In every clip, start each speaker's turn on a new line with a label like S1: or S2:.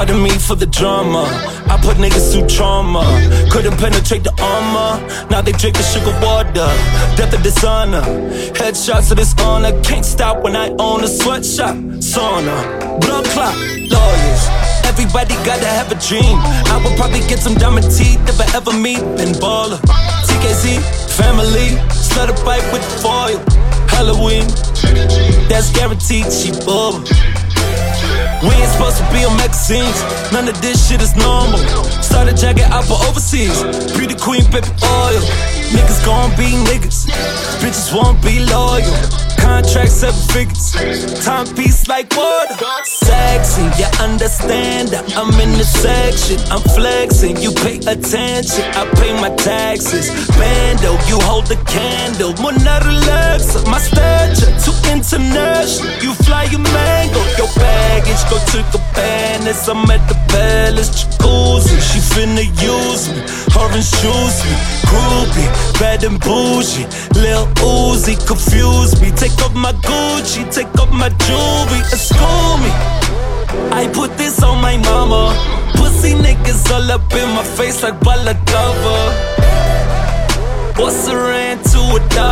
S1: Pardon me for the drama. I put niggas through trauma. Couldn't penetrate the armor. Now they drinking sugar water. Death of dishonor. Headshots of this honor. Can't stop when I own a sweatshop. Sauna. Blood clot. Lawyers. Everybody gotta have a dream. I would probably get some diamond teeth if I ever meet Ben Baller. TKZ. Family. Start a fight with the foil. Halloween. That's guaranteed. She bubble. We ain't supposed to be on magazines. None of this shit is normal. Started jacking out for overseas. Beauty queen, baby oil. Niggas gon' be niggas. Bitches won't be loyal. Contracts 7 figures. Timepiece like water. Sexy, you understand that I'm in the section. I'm flexing, you pay attention. I pay my taxes. Bando, you hold the candle. Mona relax, my stature too international. You fly your mango, your baggage go to the Cabanas. I'm at the palace, jacuzzi. She finna use me, her and shoes me. Groupie, bad and bougie. Lil Uzi, confuse me. Take off my Gucci, take off my jewelry, school me. I put this on my mama. Pussy niggas all up in my face like balaclava. What's a rand to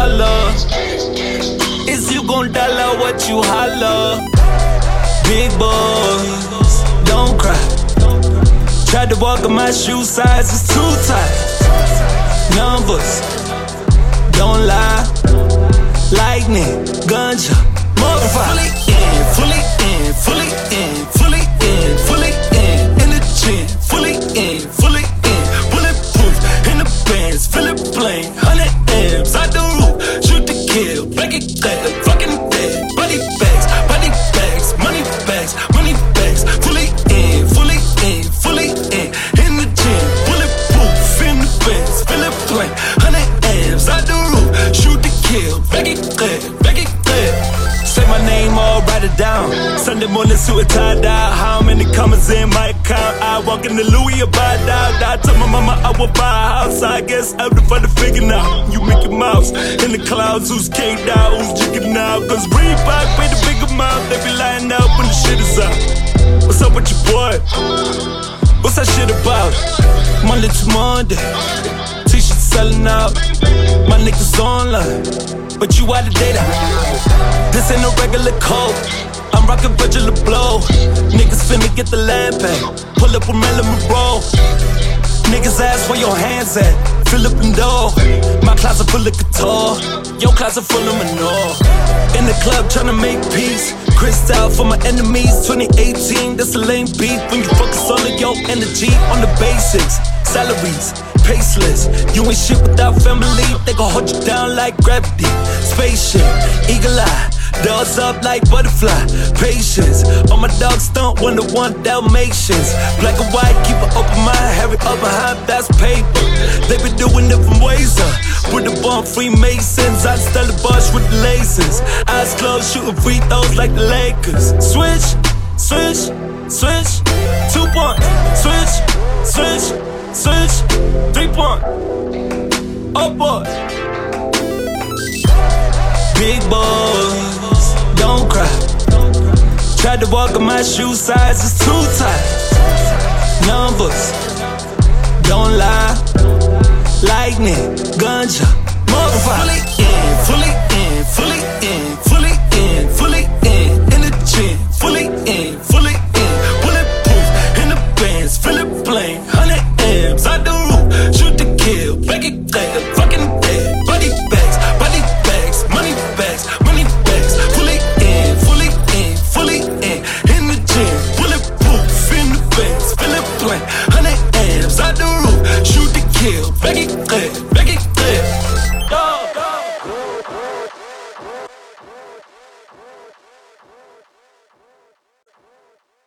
S1: $1? Is you gon' dollar what you holla? Big boys, don't cry. Tried to walk in my shoe size, it's too tight. Numbers, don't lie. Lightning, ganja, motherfucker. Fully in, fully in, fully in, fully in, in the gym, fully in, fully in, bulletproof, in the bands, feel it plain, 100 M's, out the roof, shoot to kill, break it dead, fucking dead, body bags, money bags, fully in, in the gym, bulletproof, in the bands, feel it plain, 100 M's, out the roof, shoot to kill, break it dead. Say my name, all write it down. Sunday morning, suit and tie down. How many commas in my account? I walk in the Louis or buy down. I told my mama I would buy a house. I guess I'm the fun to figure now. You Mickey Mouse in the clouds, who's came down, who's jigging now? Cause Reebok pay the big amount. They be lying out when the shit is out. What's up with your boy? What's that shit about? Monday to Monday, t-shirts selling out. My niggas online, but you out of data. This ain't no regular code. I'm rockin' Virgil Abloh. Niggas finna get the land back. Pull up with Marilyn Monroe. Niggas ask where your hands at. Philip and Doe. My closet full of couture. Your closet full of manure. In the club tryna make peace. Crystal for my enemies. 2018, that's a lame beat. When you focus all of your energy on the basics. Salaries, paceless. You ain't shit without family. They gon' hold you down like gravity. Spaceship, eagle eye. Dogs up like butterfly. Patience. All my dogs don't 1-to-1 Dalmatians. Black and white, keep an open mind. Harry up behind, that's paper. They been doing different ways. With the bomb Freemasons. I style the bush with the lasers. Eyes closed, shooting free throws like the Lakers. Switch, 2 points. Switch, 3 point. Oh boy. Big boys, don't cry. Tried to walk in my shoe size, it's too tight. Numbers, don't lie. Lightning, ganja, motherfucker. Fully in, fully in, fully in.